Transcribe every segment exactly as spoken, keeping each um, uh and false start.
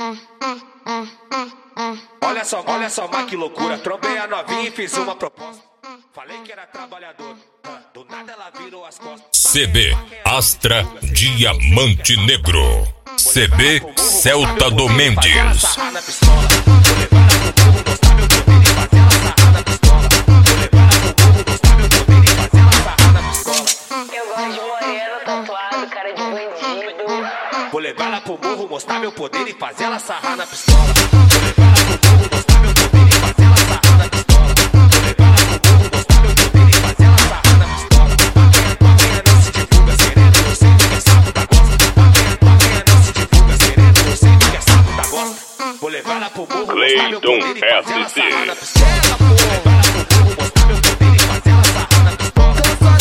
Olha só, olha só, mas que loucura. Trombei a novinha e fiz uma proposta. Falei que era trabalhador, do nada ela virou as costas. C B Astra Diamante Negro. C B Celta do Mendes. Vou levar ela pro morro, mostrar meu poder e fazer ela sarrar na pistola. Vou levar ela pro morro, mostrar meu poder e fazer ela sarrar na pistola. Vou levar ela pro morro, mostrar meu poder e fazer ela sarrar na pistola. Paquinha, paquinha, não se divulga sereno, eu sei que é sapo da gosta. Paquinha, paquinha, não se divulga sereno, eu sei que é sapo da gosta. Vou levar ela pro morro, mostrar meu poder e fazer ela sarrar na pistola. Vou levar ela pro morro, mostrar meu poder e fazer ela sarrar na pistola.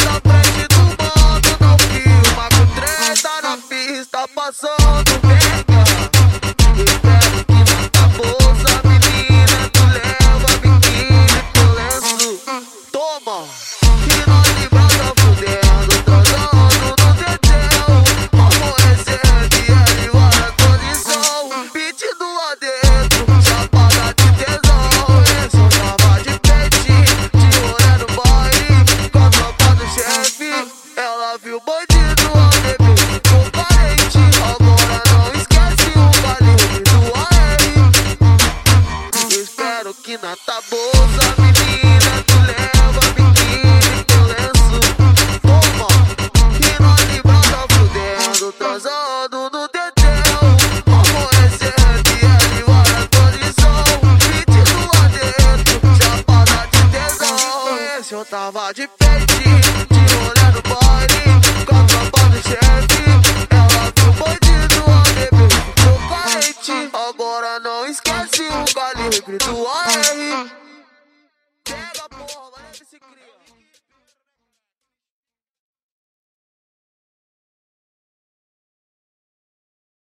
Passando pega, espero que na tua bolsa, menina, tu leva biquíni pro lenço. Toma, que nós de brasa fudendo, transando no dedéu. Como recebe ele vai na condição, pedindo lá dentro, chapada de tesão. Esse eu tava de peitinho, de rolê no baile, com a tropa do chefe. Ela viu o bandido a beber. Que na tua bolsa, menina, tu leva biquíni pro lenço. Toma, que nós de brasa fudendo, transando no dedéu. Como recebe ele vai na condição, pedindo lá dentro, chapada de tesão. Esse eu tava de peitinho, de rolê no baile, com a tropa do chefe. Ela viu o bandido a beber, ficou carente. Agora não esquece o calibre do A R.